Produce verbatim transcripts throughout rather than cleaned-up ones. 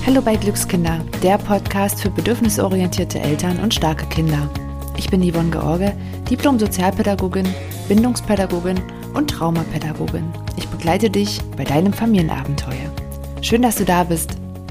Hallo bei Glückskinder, der Podcast für bedürfnisorientierte Eltern und starke Kinder. Ich bin Yvonne George, Diplom-Sozialpädagogin, Bindungspädagogin und Traumapädagogin. Ich begleite dich bei deinem Familienabenteuer. Schön, dass du da bist.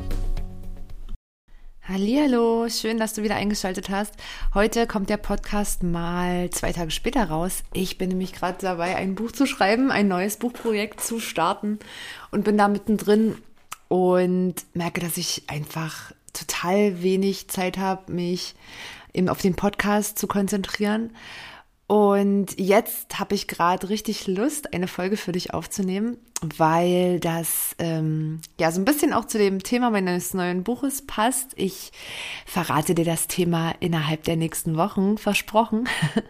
Hallihallo, schön, dass du wieder eingeschaltet hast. Heute kommt der Podcast mal zwei Tage später raus. Ich bin nämlich gerade dabei, ein Buch zu schreiben, ein neues Buchprojekt zu starten und bin da mittendrin und merke, dass ich einfach total wenig Zeit habe, mich eben auf den Podcast zu konzentrieren. Und jetzt habe ich gerade richtig Lust, eine Folge für dich aufzunehmen, weil das ähm, ja so ein bisschen auch zu dem Thema meines neuen Buches passt. Ich verrate dir das Thema innerhalb der nächsten Wochen, versprochen.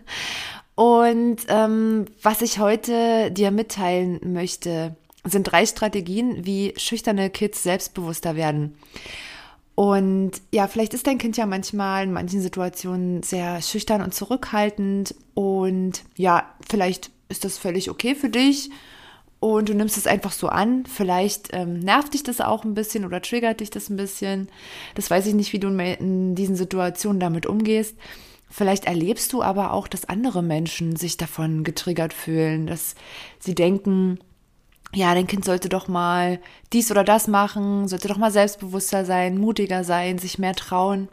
Und ähm, was ich heute dir mitteilen möchte, sind drei Strategien, wie schüchterne Kids selbstbewusster werden. Und ja, vielleicht ist dein Kind ja manchmal in manchen Situationen sehr schüchtern und zurückhaltend und ja, vielleicht ist das völlig okay für dich und du nimmst es einfach so an. Vielleicht ähm, nervt dich das auch ein bisschen oder triggert dich das ein bisschen. Das weiß ich nicht, wie du in diesen Situationen damit umgehst. Vielleicht erlebst du aber auch, dass andere Menschen sich davon getriggert fühlen, dass sie denken, ja, dein Kind sollte doch mal dies oder das machen, sollte doch mal selbstbewusster sein, mutiger sein, sich mehr trauen.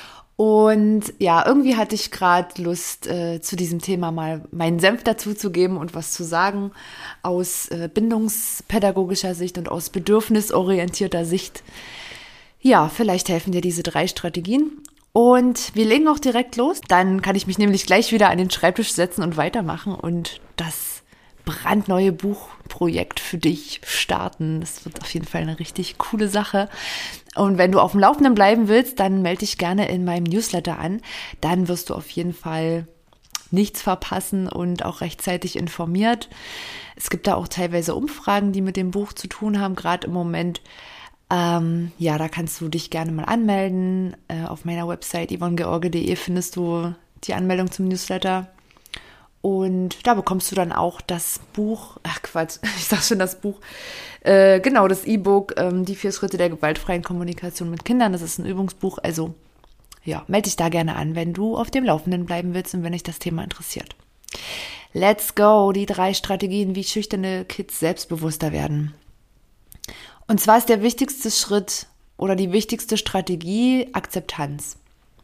Und ja, irgendwie hatte ich gerade Lust, äh, zu diesem Thema mal meinen Senf dazu zu geben und was zu sagen aus äh, bindungspädagogischer Sicht und aus bedürfnisorientierter Sicht. Ja, vielleicht helfen dir diese drei Strategien. Und wir legen auch direkt los. Dann kann ich mich nämlich gleich wieder an den Schreibtisch setzen und weitermachen und das brandneue Buchprojekt für dich starten. Das wird auf jeden Fall eine richtig coole Sache. Und wenn du auf dem Laufenden bleiben willst, dann melde dich gerne in meinem Newsletter an. Dann wirst du auf jeden Fall nichts verpassen und auch rechtzeitig informiert. Es gibt da auch teilweise Umfragen, die mit dem Buch zu tun haben, gerade im Moment. Ähm, ja, da kannst du dich gerne mal anmelden. Äh, auf meiner Website yvonne george punkt de findest du die Anmeldung zum Newsletter. Und da bekommst du dann auch das Buch, ach Quatsch, ich sag schon das Buch, äh, genau, das E-Book, ähm, die vier Schritte der gewaltfreien Kommunikation mit Kindern. Das ist ein Übungsbuch, also ja, melde dich da gerne an, wenn du auf dem Laufenden bleiben willst und wenn dich das Thema interessiert. Let's go, die drei Strategien, wie schüchterne Kids selbstbewusster werden. Und zwar ist der wichtigste Schritt oder die wichtigste Strategie Akzeptanz.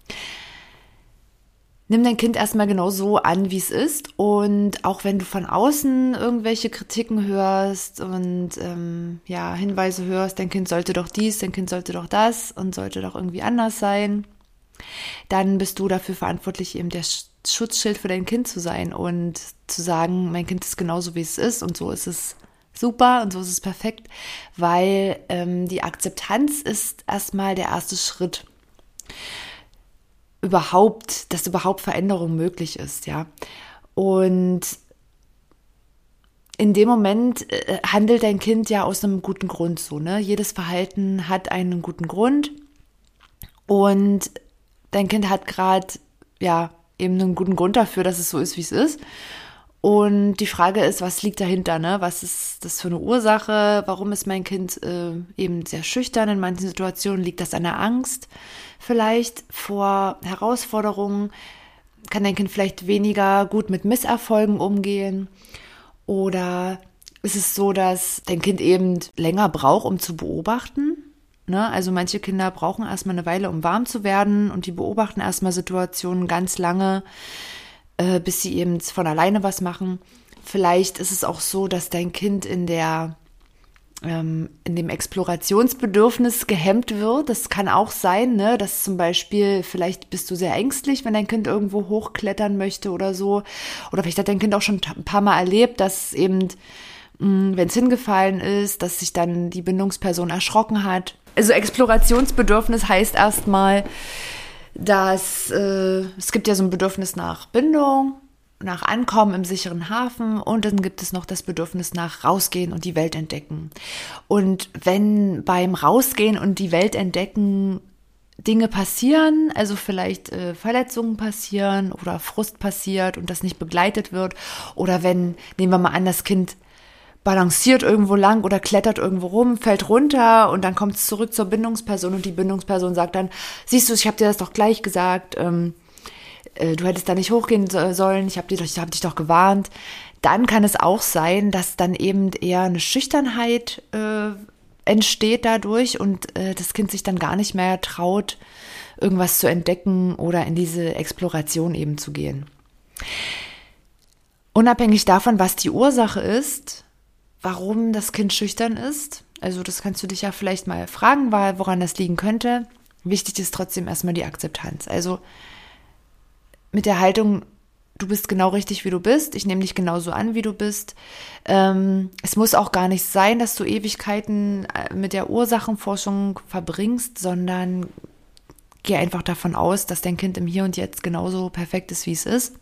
Nimm dein Kind erstmal genau so an, wie es ist, und auch wenn du von außen irgendwelche Kritiken hörst und ähm, ja, Hinweise hörst, dein Kind sollte doch dies, dein Kind sollte doch das und sollte doch irgendwie anders sein, dann bist du dafür verantwortlich, eben der Schutzschild für dein Kind zu sein und zu sagen, mein Kind ist genauso, wie es ist und so ist es super und so ist es perfekt, weil ähm, die Akzeptanz ist erstmal der erste Schritt. überhaupt, dass überhaupt Veränderung möglich ist, ja. Und in dem Moment äh, handelt dein Kind ja aus einem guten Grund so, ne? Jedes Verhalten hat einen guten Grund und dein Kind hat gerade, ja, eben einen guten Grund dafür, dass es so ist, wie es ist. Und die Frage ist, was liegt dahinter, ne? Was ist das für eine Ursache? Warum ist mein Kind äh, eben sehr schüchtern in manchen Situationen? Liegt das an der Angst vielleicht vor Herausforderungen? Kann dein Kind vielleicht weniger gut mit Misserfolgen umgehen? Oder ist es so, dass dein Kind eben länger braucht, um zu beobachten? Ne? Also manche Kinder brauchen erstmal eine Weile, um warm zu werden, und die beobachten erstmal Situationen ganz lange, äh, bis sie eben von alleine was machen. Vielleicht ist es auch so, dass dein Kind in der ähm, in dem Explorationsbedürfnis gehemmt wird. Das kann auch sein, ne? Dass zum Beispiel, vielleicht bist du sehr ängstlich, wenn dein Kind irgendwo hochklettern möchte oder so. Oder vielleicht hat dein Kind auch schon ein paar Mal erlebt, dass eben, wenn es hingefallen ist, dass sich dann die Bindungsperson erschrocken hat. Also Explorationsbedürfnis heißt erstmal, dass äh, es gibt ja so ein Bedürfnis nach Bindung, nach Ankommen im sicheren Hafen, und dann gibt es noch das Bedürfnis nach Rausgehen und die Welt entdecken. Und wenn beim Rausgehen und die Welt entdecken Dinge passieren, also vielleicht äh, Verletzungen passieren oder Frust passiert und das nicht begleitet wird, oder wenn, nehmen wir mal an, das Kind balanciert irgendwo lang oder klettert irgendwo rum, fällt runter und dann kommt es zurück zur Bindungsperson und die Bindungsperson sagt dann, siehst du, ich habe dir das doch gleich gesagt, ähm, äh, du hättest da nicht hochgehen sollen, ich habe dich, ich hab dich doch gewarnt. Dann kann es auch sein, dass dann eben eher eine Schüchternheit äh, entsteht dadurch und äh, das Kind sich dann gar nicht mehr traut, irgendwas zu entdecken oder in diese Exploration eben zu gehen. Unabhängig davon, was die Ursache ist, warum das Kind schüchtern ist, also das kannst du dich ja vielleicht mal fragen, woran das liegen könnte. Wichtig ist trotzdem erstmal die Akzeptanz. Also mit der Haltung, du bist genau richtig, wie du bist, ich nehme dich genauso an, wie du bist. Ähm, es muss auch gar nicht sein, dass du Ewigkeiten mit der Ursachenforschung verbringst, sondern geh einfach davon aus, dass dein Kind im Hier und Jetzt genauso perfekt ist, wie es ist.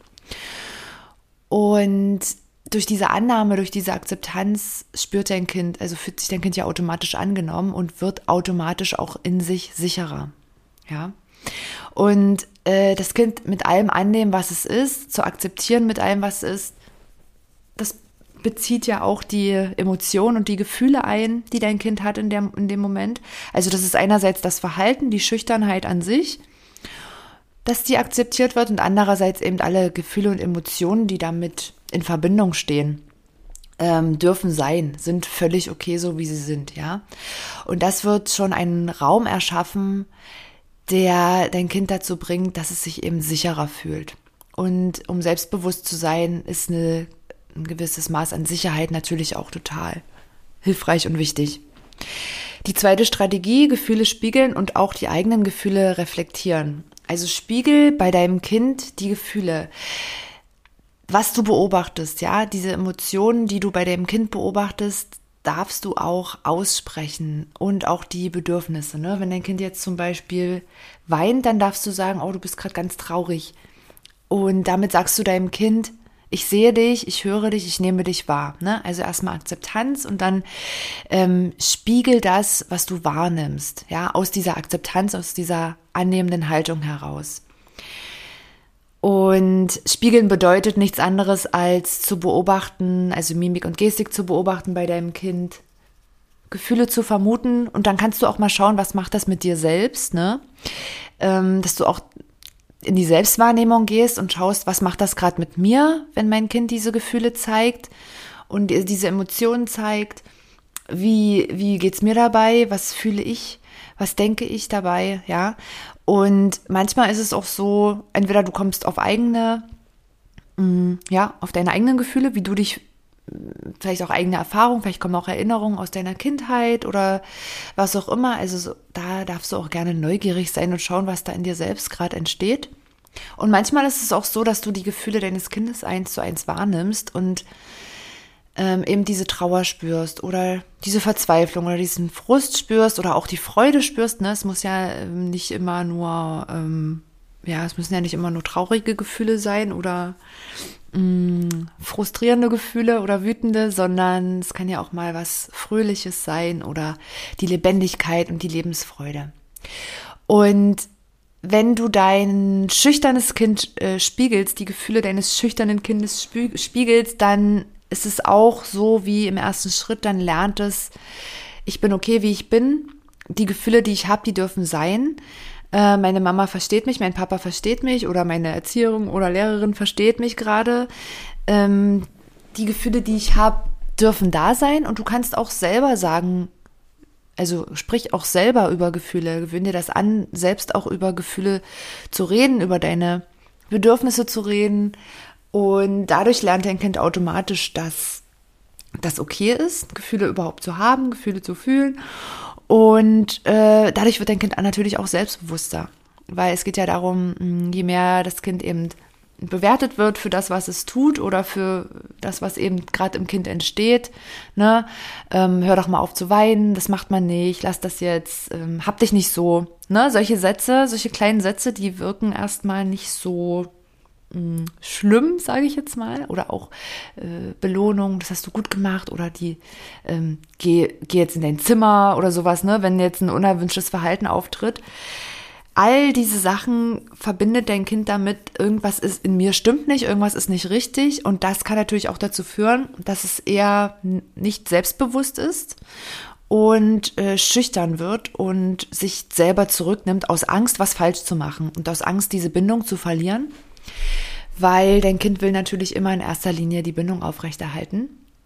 Und durch diese Annahme, durch diese Akzeptanz spürt dein Kind, also fühlt sich dein Kind ja automatisch angenommen und wird automatisch auch in sich sicherer. Ja. Und äh, das Kind mit allem annehmen, was es ist, zu akzeptieren mit allem, was es ist, das bezieht ja auch die Emotionen und die Gefühle ein, die dein Kind hat in, der, in dem Moment. Also das ist einerseits das Verhalten, die Schüchternheit an sich, dass die akzeptiert wird und andererseits eben alle Gefühle und Emotionen, die damit in Verbindung stehen, ähm, dürfen sein, sind völlig okay, so wie sie sind, ja. Und das wird schon einen Raum erschaffen, der dein Kind dazu bringt, dass es sich eben sicherer fühlt. Und um selbstbewusst zu sein, ist eine, ein gewisses Maß an Sicherheit natürlich auch total hilfreich und wichtig. Die zweite Strategie, Gefühle spiegeln und auch die eigenen Gefühle reflektieren. Also spiegel bei deinem Kind die Gefühle, was du beobachtest, ja, diese Emotionen, die du bei deinem Kind beobachtest, darfst du auch aussprechen und auch die Bedürfnisse. Ne? Wenn dein Kind jetzt zum Beispiel weint, dann darfst du sagen, oh, du bist gerade ganz traurig. Und damit sagst du deinem Kind, ich sehe dich, ich höre dich, ich nehme dich wahr. Ne? Also erstmal Akzeptanz und dann ähm, spiegel das, was du wahrnimmst, ja, aus dieser Akzeptanz, aus dieser annehmenden Haltung heraus. Und spiegeln bedeutet nichts anderes als zu beobachten, also Mimik und Gestik zu beobachten bei deinem Kind, Gefühle zu vermuten und dann kannst du auch mal schauen, was macht das mit dir selbst, ne? Ähm, dass du auch in die Selbstwahrnehmung gehst und schaust, was macht das gerade mit mir, wenn mein Kind diese Gefühle zeigt und diese Emotionen zeigt, wie, wie geht's mir dabei, was fühle ich, was denke ich dabei, ja. Und manchmal ist es auch so, entweder du kommst auf eigene, ja, auf deine eigenen Gefühle, wie du dich, vielleicht auch eigene Erfahrungen, vielleicht kommen auch Erinnerungen aus deiner Kindheit oder was auch immer. Also so, da darfst du auch gerne neugierig sein und schauen, was da in dir selbst gerade entsteht. Und manchmal ist es auch so, dass du die Gefühle deines Kindes eins zu eins wahrnimmst und ähm, eben diese Trauer spürst oder diese Verzweiflung oder diesen Frust spürst oder auch die Freude spürst. Ne? Es muss ja ähm, nicht immer nur, ähm, ja, es müssen ja nicht immer nur traurige Gefühle sein oder mh, frustrierende Gefühle oder wütende, sondern es kann ja auch mal was Fröhliches sein oder die Lebendigkeit und die Lebensfreude. Und wenn du dein schüchternes Kind äh, spiegelst, die Gefühle deines schüchternen Kindes spie- spiegelst, dann ist es auch so wie im ersten Schritt, dann lernt es, ich bin okay, wie ich bin. Die Gefühle, die ich habe, die dürfen sein. Äh, meine Mama versteht mich, mein Papa versteht mich oder meine Erzieherin oder Lehrerin versteht mich gerade. Ähm, die Gefühle, die ich habe, dürfen da sein und du kannst auch selber sagen, also sprich auch selber über Gefühle, gewöhn dir das an, selbst auch über Gefühle zu reden, über deine Bedürfnisse zu reden. Und dadurch lernt dein Kind automatisch, dass das okay ist, Gefühle überhaupt zu haben, Gefühle zu fühlen. Und äh, dadurch wird dein Kind natürlich auch selbstbewusster. Weil es geht ja darum, je mehr das Kind eben bewertet wird für das, was es tut oder für das, was eben gerade im Kind entsteht. Ne? Ähm, hör doch mal auf zu weinen, das macht man nicht, lass das jetzt, ähm, hab dich nicht so. Ne? Solche Sätze, solche kleinen Sätze, die wirken erstmal nicht so schlimm, sage ich jetzt mal, oder auch äh, Belohnung, das hast du gut gemacht oder die ähm, geh, geh jetzt in dein Zimmer oder sowas, ne, wenn jetzt ein unerwünschtes Verhalten auftritt. all diese Sachen verbindet dein Kind damit, irgendwas ist in mir stimmt nicht, irgendwas ist nicht richtig. Und das kann natürlich auch dazu führen, dass es eher nicht selbstbewusst ist und äh, schüchtern wird und sich selber zurücknimmt aus Angst, was falsch zu machen und aus Angst, diese Bindung zu verlieren, weil dein Kind will natürlich immer in erster Linie die Bindung aufrechterhalten.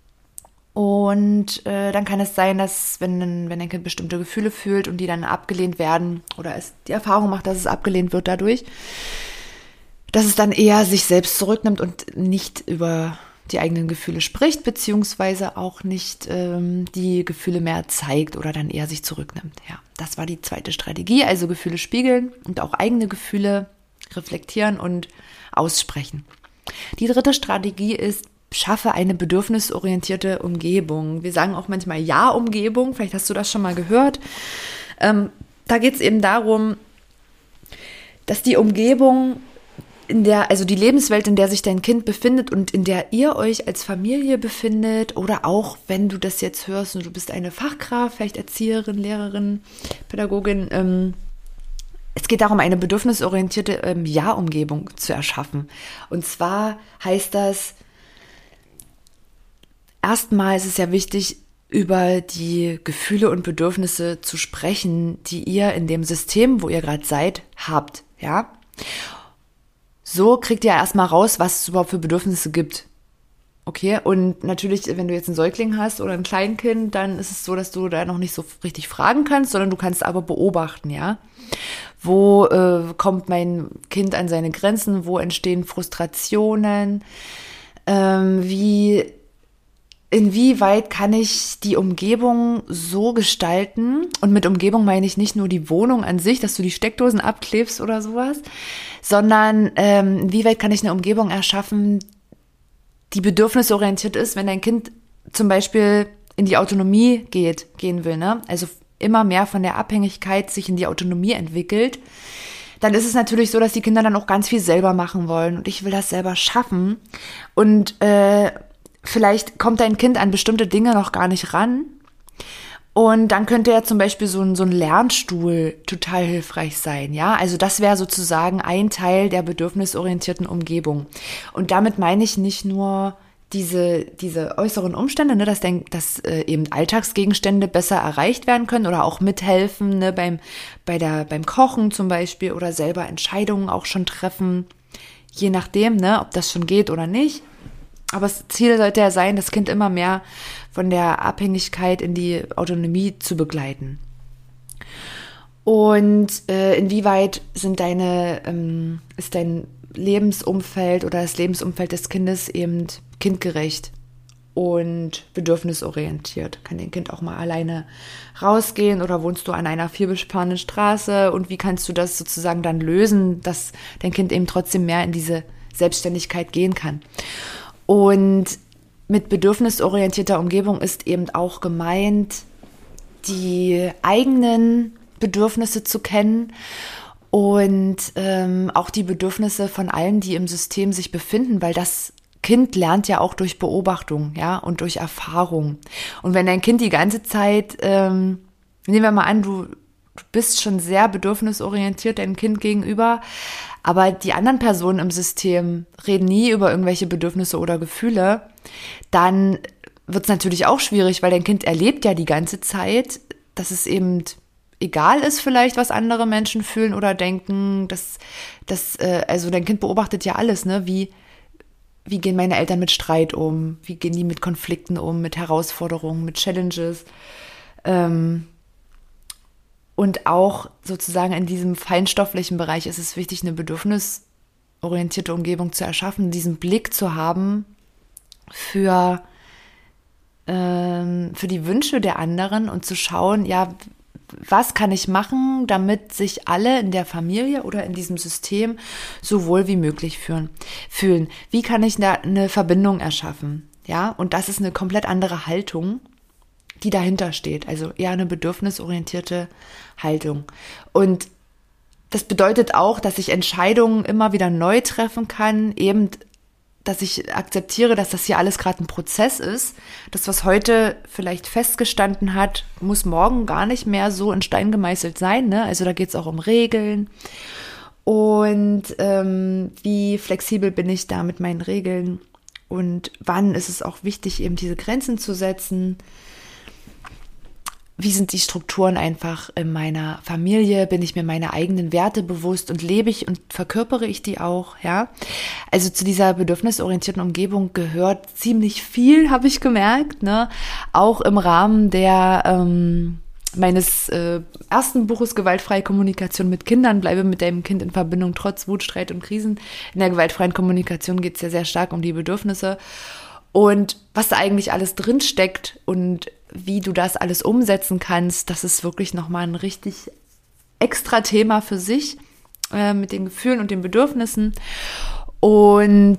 Und äh, dann kann es sein, dass wenn, wenn dein Kind bestimmte Gefühle fühlt und die dann abgelehnt werden oder es die Erfahrung macht, dass es abgelehnt wird dadurch, dass es dann eher sich selbst zurücknimmt und nicht über die eigenen Gefühle spricht, beziehungsweise auch nicht ähm, die Gefühle mehr zeigt oder dann eher sich zurücknimmt. Ja, das war die zweite Strategie, also Gefühle spiegeln und auch eigene Gefühle reflektieren und aussprechen. Die dritte Strategie ist, schaffe eine bedürfnisorientierte Umgebung. Wir sagen auch manchmal Ja-Umgebung, vielleicht hast du das schon mal gehört. Ähm, da geht es eben darum, dass die Umgebung, in der, also die Lebenswelt, in der sich dein Kind befindet und in der ihr euch als Familie befindet, oder auch wenn du das jetzt hörst und du bist eine Fachkraft, vielleicht Erzieherin, Lehrerin, Pädagogin, ähm, es geht darum, eine bedürfnisorientierte ähm, Ja-Umgebung zu erschaffen. Und zwar heißt das, erstmal ist es ja wichtig, über die Gefühle und Bedürfnisse zu sprechen, die ihr in dem System, wo ihr gerade seid, habt, ja. So kriegt ihr erstmal raus, was es überhaupt für Bedürfnisse gibt. Okay, und natürlich, wenn du jetzt einen Säugling hast oder ein Kleinkind, dann ist es so, dass du da noch nicht so richtig fragen kannst, sondern du kannst aber beobachten, ja. Wo äh, kommt mein Kind an seine Grenzen? Wo entstehen Frustrationen? Ähm, wie Inwieweit kann ich die Umgebung so gestalten? Und mit Umgebung meine ich nicht nur die Wohnung an sich, dass du die Steckdosen abklebst oder sowas, sondern ähm, inwieweit kann ich eine Umgebung erschaffen, die bedürfnisorientiert ist, wenn dein Kind zum Beispiel in die Autonomie geht, gehen will, ne? Also immer mehr von der Abhängigkeit sich in die Autonomie entwickelt, dann ist es natürlich so, dass die Kinder dann auch ganz viel selber machen wollen. Und ich will das selber schaffen. Und äh, vielleicht kommt dein Kind an bestimmte Dinge noch gar nicht ran. Und dann könnte ja zum Beispiel so ein, so ein Lernstuhl total hilfreich sein, ja. Also das wäre sozusagen ein Teil der bedürfnisorientierten Umgebung. Und damit meine ich nicht nur diese, diese äußeren Umstände, ne, dass, denk, dass äh, eben Alltagsgegenstände besser erreicht werden können oder auch mithelfen, ne, beim, bei der, beim Kochen zum Beispiel oder selber Entscheidungen auch schon treffen, je nachdem, ne, ob das schon geht oder nicht. Aber das Ziel sollte ja sein, das Kind immer mehr von der Abhängigkeit in die Autonomie zu begleiten. Und äh, inwieweit sind deine, ähm, ist dein Lebensumfeld oder das Lebensumfeld des Kindes eben kindgerecht und bedürfnisorientiert? Kann dein Kind auch mal alleine rausgehen oder wohnst du an einer vielbefahrenen Straße? Und wie kannst du das sozusagen dann lösen, dass dein Kind eben trotzdem mehr in diese Selbstständigkeit gehen kann? Und mit bedürfnisorientierter Umgebung ist eben auch gemeint, die eigenen Bedürfnisse zu kennen und ähm, auch die Bedürfnisse von allen, die im System sich befinden, weil das Kind lernt ja auch durch Beobachtung, ja, und durch Erfahrung. Und wenn dein Kind die ganze Zeit, ähm, nehmen wir mal an, du, du bist schon sehr bedürfnisorientiert deinem Kind gegenüber, aber die anderen Personen im System reden nie über irgendwelche Bedürfnisse oder Gefühle, dann wird es natürlich auch schwierig, weil dein Kind erlebt ja die ganze Zeit, dass es eben egal ist vielleicht, was andere Menschen fühlen oder denken. Dass, dass, äh, also dein Kind beobachtet ja alles, ne? Wie, wie gehen meine Eltern mit Streit um? Wie gehen die mit Konflikten um, mit Herausforderungen, mit Challenges? Ähm, Und auch sozusagen in diesem feinstofflichen Bereich ist es wichtig, eine bedürfnisorientierte Umgebung zu erschaffen, diesen Blick zu haben für, ähm, für die Wünsche der anderen und zu schauen, ja, was kann ich machen, damit sich alle in der Familie oder in diesem System so wohl wie möglich fühlen. fühlen. Wie kann ich da eine Verbindung erschaffen? Ja, und das ist eine komplett andere Haltung, die dahinter steht, also eher eine bedürfnisorientierte Haltung. Und das bedeutet auch, dass ich Entscheidungen immer wieder neu treffen kann, eben dass ich akzeptiere, dass das hier alles gerade ein Prozess ist. Das, was heute vielleicht festgestanden hat, muss morgen gar nicht mehr so in Stein gemeißelt sein. Ne? Also da geht es auch um Regeln. Und ähm, wie flexibel bin ich da mit meinen Regeln? Und wann ist es auch wichtig, eben diese Grenzen zu setzen? Wie sind die Strukturen einfach in meiner Familie? Bin ich mir meine eigenen Werte bewusst und lebe ich und verkörpere ich die auch? Ja, also zu dieser bedürfnisorientierten Umgebung gehört ziemlich viel, habe ich gemerkt, ne? Auch im Rahmen der ähm, meines äh, ersten Buches Gewaltfreie Kommunikation mit Kindern, bleibe mit deinem Kind in Verbindung trotz Wut, Streit und Krisen. In der gewaltfreien Kommunikation geht es ja sehr stark um die Bedürfnisse. Und was da eigentlich alles drinsteckt und wie du das alles umsetzen kannst, das ist wirklich nochmal ein richtig extra Thema für sich äh, mit den Gefühlen und den Bedürfnissen. Und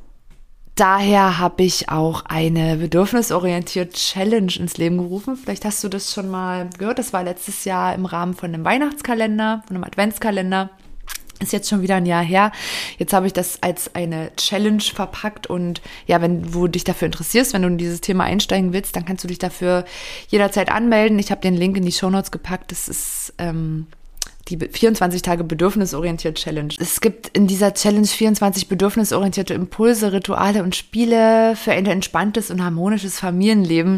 daher habe ich auch eine bedürfnisorientierte Challenge ins Leben gerufen. Vielleicht hast du das schon mal gehört. Das war letztes Jahr im Rahmen von einem Weihnachtskalender, von einem Adventskalender. Ist jetzt schon wieder ein Jahr her. Jetzt habe ich das als eine Challenge verpackt und ja, wenn du dich dafür interessierst, wenn du in dieses Thema einsteigen willst, dann kannst du dich dafür jederzeit anmelden. Ich habe den Link in die Shownotes gepackt. Das ist ähm, die vierundzwanzig Tage bedürfnisorientierte Challenge. Es gibt in dieser Challenge vierundzwanzig bedürfnisorientierte Impulse, Rituale und Spiele für ein entspanntes und harmonisches Familienleben.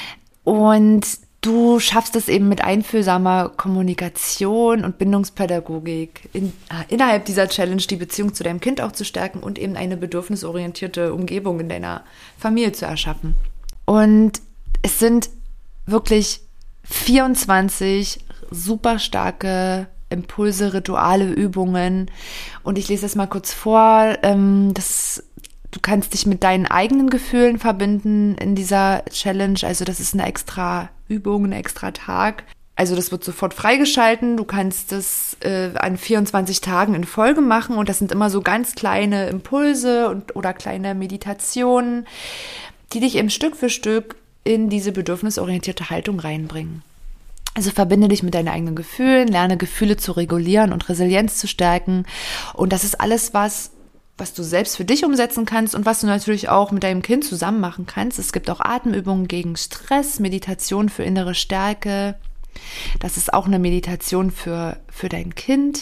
Und du schaffst es eben mit einfühlsamer Kommunikation und Bindungspädagogik in, äh, innerhalb dieser Challenge die Beziehung zu deinem Kind auch zu stärken und eben eine bedürfnisorientierte Umgebung in deiner Familie zu erschaffen. Und es sind wirklich vierundzwanzig super starke Impulse, Rituale, Übungen. Und ich lese das mal kurz vor. Ähm, das Du kannst dich mit deinen eigenen Gefühlen verbinden in dieser Challenge. Also das ist eine extra Übung, ein extra Tag. Also das wird sofort freigeschalten. Du kannst das äh, an vierundzwanzig Tagen in Folge machen. Und das sind immer so ganz kleine Impulse und, oder kleine Meditationen, die dich eben Stück für Stück in diese bedürfnisorientierte Haltung reinbringen. Also verbinde dich mit deinen eigenen Gefühlen, lerne Gefühle zu regulieren und Resilienz zu stärken. Und das ist alles, was was du selbst für dich umsetzen kannst und was du natürlich auch mit deinem Kind zusammen machen kannst. Es gibt auch Atemübungen gegen Stress, Meditation für innere Stärke. Das ist auch eine Meditation für, für dein Kind.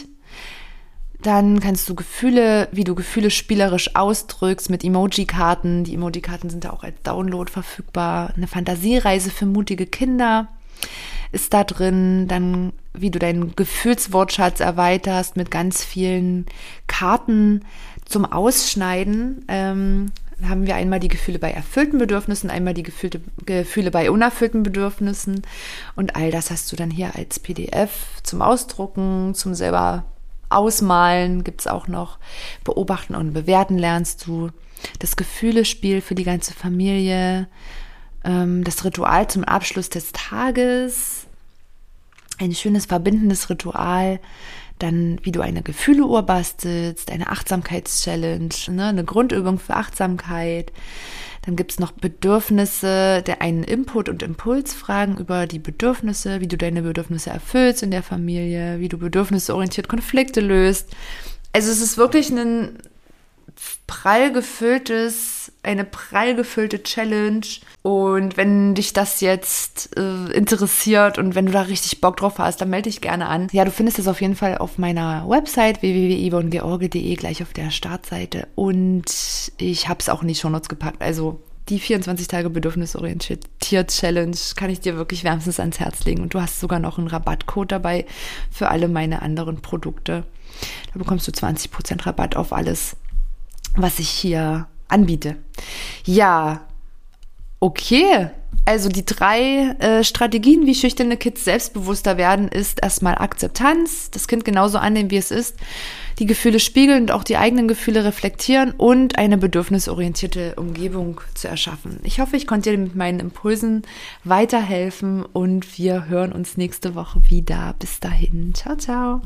Dann kannst du Gefühle, wie du Gefühle spielerisch ausdrückst mit Emoji-Karten. Die Emoji-Karten sind ja auch als Download verfügbar. Eine Fantasiereise für mutige Kinder ist da drin. Dann, wie du deinen Gefühlswortschatz erweiterst mit ganz vielen Karten zum Ausschneiden. Ähm, haben wir einmal die Gefühle bei erfüllten Bedürfnissen, einmal die Gefühle, Gefühle bei unerfüllten Bedürfnissen und all das hast du dann hier als P D F zum Ausdrucken, zum selber Ausmalen, gibt es auch noch. Beobachten und bewerten lernst du. Das Gefühlespiel für die ganze Familie, ähm, das Ritual zum Abschluss des Tages, ein schönes verbindendes Ritual. Dann, wie du eine Gefühleuhr bastelst, eine Achtsamkeitschallenge, ne, eine Grundübung für Achtsamkeit. Dann gibt es noch Bedürfnisse, der einen Input- und Impulsfragen über die Bedürfnisse, wie du deine Bedürfnisse erfüllst in der Familie, wie du bedürfnisorientiert Konflikte löst. Also es ist wirklich ein prall gefülltes, eine prall gefüllte Challenge. Und wenn dich das jetzt äh, interessiert und wenn du da richtig Bock drauf hast, dann melde dich gerne an. Ja, du findest das auf jeden Fall auf meiner Website w w w punkt yvonne george punkt de gleich auf der Startseite. Und ich habe es auch in die Shownotes gepackt. Also die vierundzwanzig Tage bedürfnisorientiert Challenge kann ich dir wirklich wärmstens ans Herz legen. Und du hast sogar noch einen Rabattcode dabei für alle meine anderen Produkte. Da bekommst du zwanzig Prozent Rabatt auf alles, was ich hier anbiete. Ja, okay. Also die drei äh, Strategien, wie schüchterne Kids selbstbewusster werden, ist erstmal Akzeptanz, das Kind genauso annehmen, wie es ist, die Gefühle spiegeln und auch die eigenen Gefühle reflektieren und eine bedürfnisorientierte Umgebung zu erschaffen. Ich hoffe, ich konnte dir mit meinen Impulsen weiterhelfen und wir hören uns nächste Woche wieder. Bis dahin. Ciao, ciao.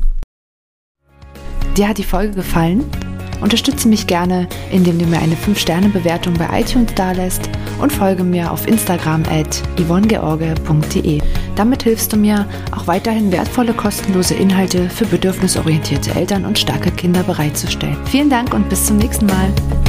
Dir hat die Folge gefallen? Unterstütze mich gerne, indem du mir eine fünf Sterne Bewertung bei iTunes dalässt und folge mir auf Instagram at yvonne george punkt de. Damit hilfst du mir, auch weiterhin wertvolle, kostenlose Inhalte für bedürfnisorientierte Eltern und starke Kinder bereitzustellen. Vielen Dank und bis zum nächsten Mal.